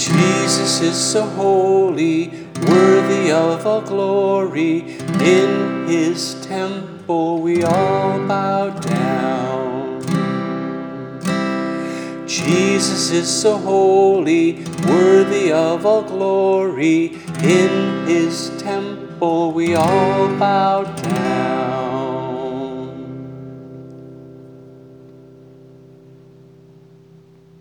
Jesus is so holy, worthy of all glory. In his temple we all bow down. Jesus is so holy, worthy of all glory. In his temple we all bow down.